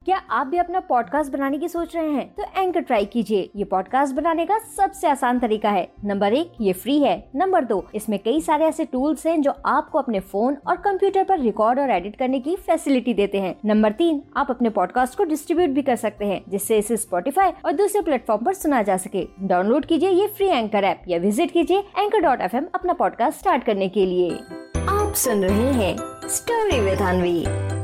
क्या आप भी अपना पॉडकास्ट बनाने की सोच रहे हैं? तो एंकर ट्राई कीजिए। ये पॉडकास्ट बनाने का सबसे आसान तरीका है। नंबर 1, ये फ्री है। नंबर 2, इसमें कई सारे ऐसे टूल्स हैं जो आपको अपने फोन और कंप्यूटर पर रिकॉर्ड और एडिट करने की फैसिलिटी देते हैं। नंबर 3, आप अपने पॉडकास्ट को डिस्ट्रीब्यूट भी कर सकते हैं, जिससे इसे स्पॉटिफाई और दूसरे प्लेटफॉर्म पर सुना जा सके। डाउनलोड कीजिए ये फ्री एंकर ऐप या विजिट कीजिए anchor.fm अपना पॉडकास्ट स्टार्ट करने के लिए। आप सुन रहे हैं स्टोरी विद अनवी।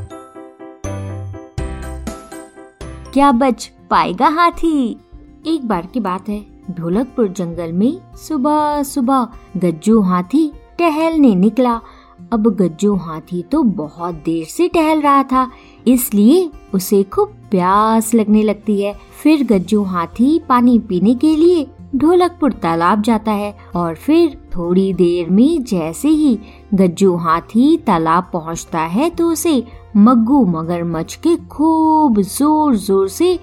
क्या बच पाएगा हाथी? एक बार की बात है, ढोलकपुर जंगल में सुबह सुबह गज्जू हाथी टहलने निकला। अब गज्जू हाथी तो बहुत देर से टहल रहा था, इसलिए उसे खूब प्यास लगने लगती है। फिर गज्जू हाथी पानी पीने के लिए ढोलकपुर तालाब जाता है और फिर थोड़ी देर में जैसे ही गज्जू हाथी तालाब पहुंचता है तो उसे मग्गू मगरमच्छ के खूब जोर जोर से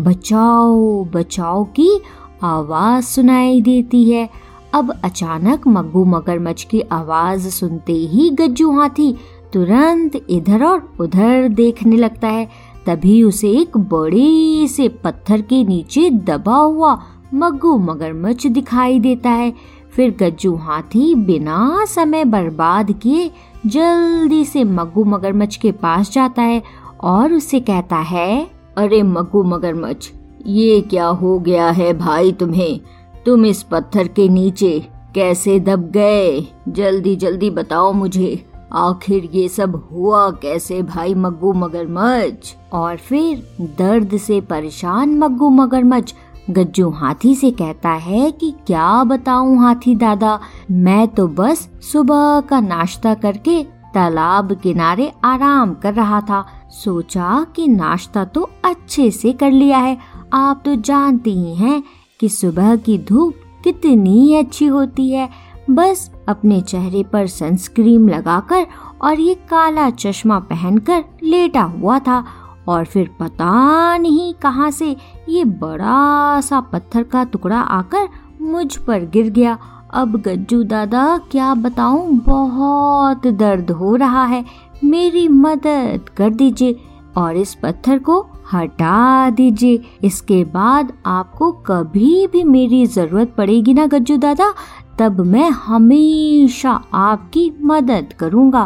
बचाओ बचाओ की आवाज सुनाई देती है। अब अचानक मग्गू मगरमच्छ की आवाज सुनते ही गज्जू हाथी तुरंत इधर और उधर देखने लगता है। तभी उसे एक बड़े से पत्थर के नीचे दबा हुआ मग्गू मगरमच्छ दिखाई देता है। फिर गज्जू हाथी बिना समय बर्बाद किए जल्दी से मग्गू मगरमच्छ के पास जाता है और उसे कहता है, अरे मग्गू मगरमच्छ, ये क्या हो गया है भाई तुम्हें? तुम इस पत्थर के नीचे कैसे दब गए? जल्दी जल्दी बताओ मुझे, आखिर ये सब हुआ कैसे भाई मग्गू मगरमच्छ? और फिर दर्द से परेशान मग्गू मगरमच्छ गज्जू हाथी से कहता है कि क्या बताऊं हाथी दादा, मैं तो बस सुबह का नाश्ता करके तालाब किनारे आराम कर रहा था। सोचा कि नाश्ता तो अच्छे से कर लिया है। आप तो जानते ही हैं कि सुबह की धूप कितनी अच्छी होती है। बस अपने चेहरे पर सनस्क्रीन लगाकर और ये काला चश्मा पहनकर लेटा हुआ था और फिर पता नहीं कहां से ये बड़ा सा पत्थर का टुकड़ा आकर मुझ पर गिर गया। अब गज्जू दादा क्या बताऊं, बहुत दर्द हो रहा है, मेरी मदद कर दीजिए और इस पत्थर को हटा दीजिए। इसके बाद आपको कभी भी मेरी जरूरत पड़ेगी ना गज्जू दादा, तब मैं हमेशा आपकी मदद करूंगा।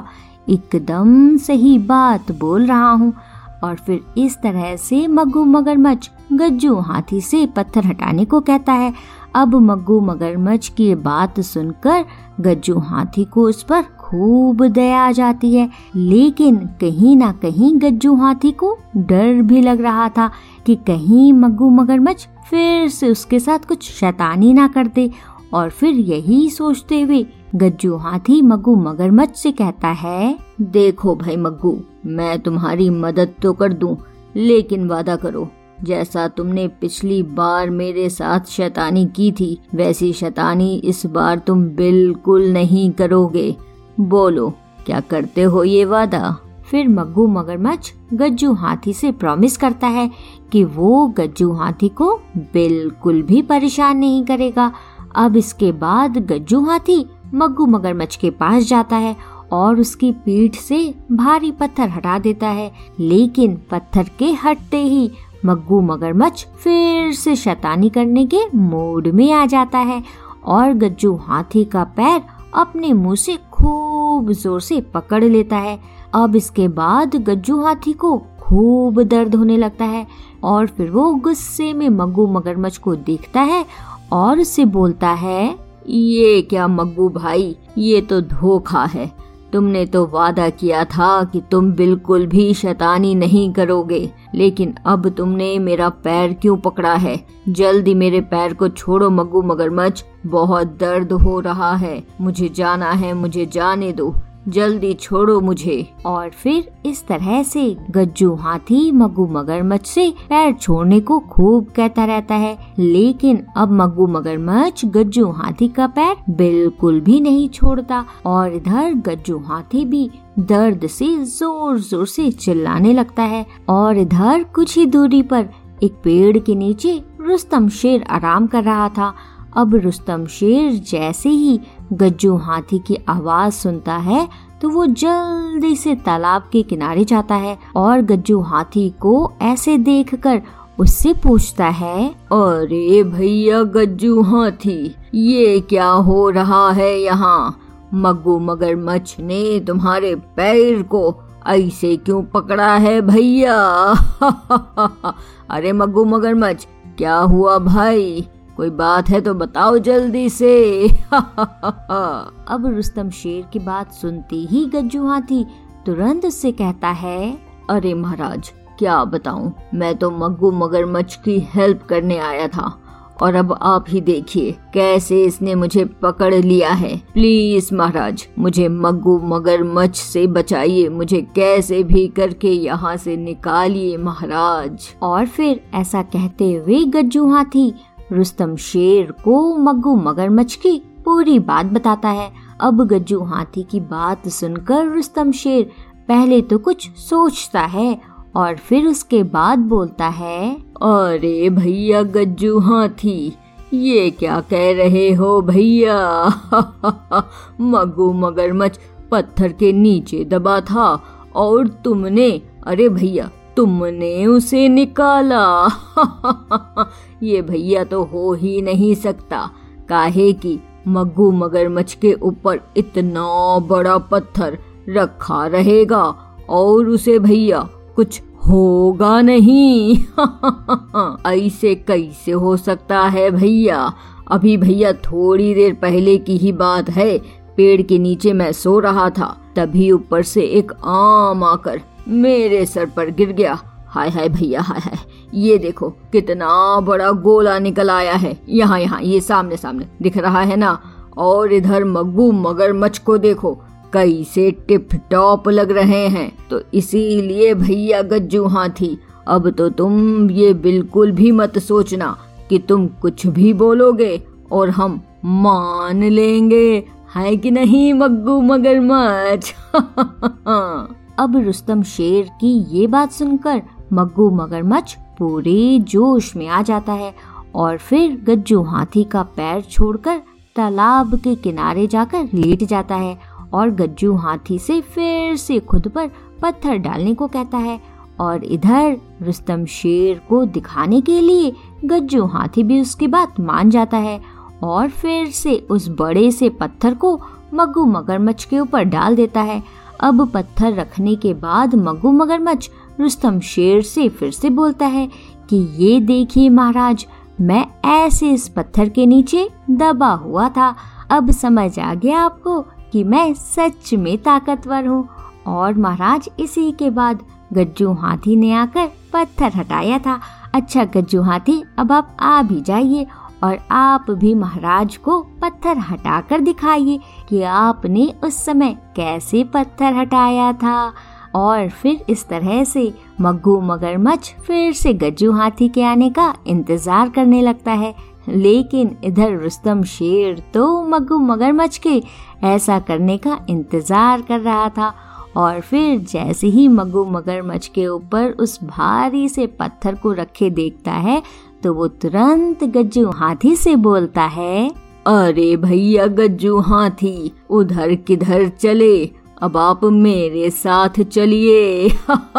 एकदम सही बात बोल रहा हूँ। और फिर इस तरह से मग्गू मगरमच्छ गज्जू हाथी से पत्थर हटाने को कहता है। अब मग्गू मगरमच्छ की बात सुनकर गज्जू हाथी को उस पर खूब दया आ जाती है, लेकिन कहीं ना कहीं गज्जू हाथी को डर भी लग रहा था कि कहीं मग्गू मगरमच्छ फिर से उसके साथ कुछ शैतानी ना कर दे। और फिर यही सोचते हुए गज्जू हाथी मग्गू मगरमच्छ से कहता है, देखो भाई मग्गू, मैं तुम्हारी मदद तो कर दूं, लेकिन वादा करो जैसा तुमने पिछली बार मेरे साथ शैतानी की थी वैसी शैतानी इस बार तुम बिल्कुल नहीं करोगे। बोलो क्या करते हो ये वादा? फिर मग्गू मगरमच्छ गज्जू हाथी से प्रॉमिस करता है कि वो गज्जू हाथी को बिल्कुल भी परेशान नहीं करेगा। अब इसके बाद गज्जू हाथी मग्गू मगरमच्छ के पास जाता है और उसकी पीठ से भारी पत्थर हटा देता है, लेकिन पत्थर के हटते ही मग्गू मगरमच्छ फिर से शैतानी करने के मूड में आ जाता है और गज्जू हाथी का पैर अपने मुंह से खूब जोर से पकड़ लेता है। अब इसके बाद गज्जू हाथी को खूब दर्द होने लगता है और फिर वो गुस्से में मग्गू मगरमच्छ को देखता है और उससे बोलता है, ये क्या मग्गू भाई, ये तो धोखा है। तुमने तो वादा किया था कि तुम बिल्कुल भी शैतानी नहीं करोगे, लेकिन अब तुमने मेरा पैर क्यों पकड़ा है? जल्दी मेरे पैर को छोड़ो मग्गू मगरमच्छ, बहुत दर्द हो रहा है, मुझे जाना है, मुझे जाने दो, जल्दी छोड़ो मुझे। और फिर इस तरह से गज्जू हाथी मग्गू मगरमच्छ से पैर छोड़ने को खूब कहता रहता है, लेकिन अब मग्गू मगरमच्छ गज्जू हाथी का पैर बिल्कुल भी नहीं छोड़ता और इधर गज्जू हाथी भी दर्द से जोर जोर से चिल्लाने लगता है। और इधर कुछ ही दूरी पर एक पेड़ के नीचे रुस्तम शेर आराम कर रहा था। अब रुस्तम शेर जैसे ही गज्जू हाथी की आवाज सुनता है तो वो जल्दी से तालाब के किनारे जाता है और गज्जू हाथी को ऐसे देखकर उससे पूछता है, अरे भैया गज्जू हाथी, ये क्या हो रहा है यहाँ? मग्गू मगरमच्छ ने तुम्हारे पैर को ऐसे क्यों पकड़ा है भैया? अरे मग्गू मगरमच्छ, क्या हुआ भाई? कोई बात है तो बताओ जल्दी से। अब रुस्तम शेर की बात सुनते ही गज्जू हाथी तुरंत उससे कहता है, अरे महाराज क्या बताऊं, मैं तो मग्गू मगरमच्छ की हेल्प करने आया था और अब आप ही देखिए कैसे इसने मुझे पकड़ लिया है। प्लीज महाराज मुझे मग्गू मगरमच्छ से बचाइए, मुझे कैसे भी करके यहाँ से निकालिए महाराज। और फिर ऐसा कहते हुए गज्जू हाथी रुस्तम शेर को मग्गू मगरमच्छ की पूरी बात बताता है। अब गज्जू हाथी की बात सुनकर रुस्तम शेर पहले तो कुछ सोचता है और फिर उसके बाद बोलता है, अरे भैया गज्जू हाथी, ये क्या कह रहे हो भैया? मग्गू मगरमच्छ पत्थर के नीचे दबा था और तुमने, अरे भैया तुमने उसे निकाला। ये भैया तो हो ही नहीं सकता, काहे कि मग्गू मगरमच्छ के ऊपर इतना बड़ा पत्थर रखा रहेगा और उसे भैया कुछ होगा नहीं। ऐसे कैसे हो सकता है भैया? अभी भैया थोड़ी देर पहले की ही बात है, पेड़ के नीचे मैं सो रहा था, तभी ऊपर से एक आम आकर मेरे सर पर गिर गया। हाय हाय भैया हाय हाय, ये देखो कितना बड़ा गोला निकल आया है। यहाँ यहाँ ये सामने सामने दिख रहा है ना। और इधर मग्गू मगरमच्छ को देखो कैसे टिप टॉप लग रहे हैं। तो इसीलिए भैया गज्जू हाथी, अब तो तुम ये बिल्कुल भी मत सोचना कि तुम कुछ भी बोलोगे और हम मान लेंगे, है कि नहीं मग्गू मगरमच्छ? अब रुस्तम शेर की ये बात सुनकर मग्गू मगरमच्छ पूरे जोश में आ जाता है और फिर गज्जू हाथी का पैर छोड़कर तालाब के किनारे जाकर लेट जाता है और गज्जू हाथी से फिर से खुद पर पत्थर डालने को कहता है। और इधर रुस्तम शेर को दिखाने के लिए गज्जू हाथी भी उसकी बात मान जाता है और फिर से उस बड़े से पत्थर को मग्गू मगरमच्छ के ऊपर डाल देता है। अब पत्थर रखने के बाद मग्गू मगरमच्छ रुस्तम शेर से फिर से बोलता है कि ये देखिए महाराज, मैं ऐसे इस पत्थर के नीचे दबा हुआ था। अब समझ आ गया आपको कि मैं सच में ताकतवर हूँ। और महाराज इसी के बाद गज्जू हाथी ने आकर पत्थर हटाया था। अच्छा गज्जू हाथी, अब आप आ भी जाइए और आप भी महाराज को पत्थर हटाकर दिखाइए कि आपने उस समय कैसे पत्थर हटाया था। और फिर इस तरह से मग्गू मगरमच्छ फिर से गज्जू हाथी के आने का इंतजार करने लगता है। लेकिन इधर रुस्तम शेर तो मग्गू मगरमच्छ के ऐसा करने का इंतजार कर रहा था। और फिर जैसे ही मग्गू मगरमच्छ के ऊपर उस भारी से पत्थर को रखे देखता है तो वो तुरंत गज्जू हाथी से बोलता है, अरे भैया गज्जू हाथी, उधर किधर चले, अब आप मेरे साथ चलिए।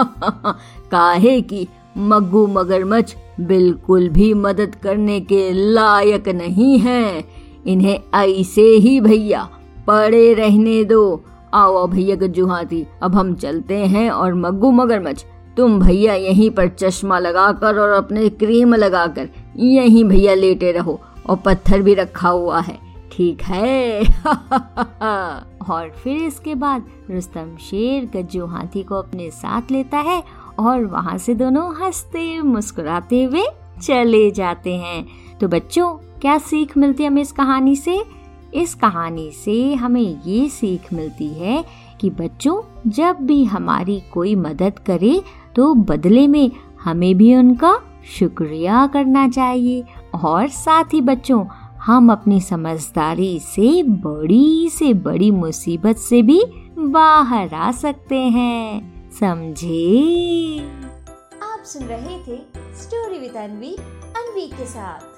काहे कि मग्गू मगरमच्छ बिल्कुल भी मदद करने के लायक नहीं हैं, इन्हें ऐसे ही भैया पड़े रहने दो। आओ भैया गज्जू हाथी, अब हम चलते हैं। और मग्गू मगरमच्छ, तुम भैया यहीं पर चश्मा लगाकर और अपने क्रीम लगाकर यहीं भैया लेटे रहो, और पत्थर भी रखा हुआ है, ठीक है? और फिर इसके बाद रुस्तम शेर गज्जू हाथी को अपने साथ लेता है और वहाँ से दोनों हंसते मुस्कुराते हुए चले जाते हैं। तो बच्चों, क्या सीख मिलती है हमें इस कहानी से? इस कहानी से हमें ये सीख मिलती है कि बच्चों, जब भी हमारी कोई मदद करे तो बदले में हमें भी उनका शुक्रिया करना चाहिए। और साथ ही बच्चों, हम अपनी समझदारी से बड़ी मुसीबत से भी बाहर आ सकते हैं, समझे? आप सुन रहे थे स्टोरी विद अनवी के साथ।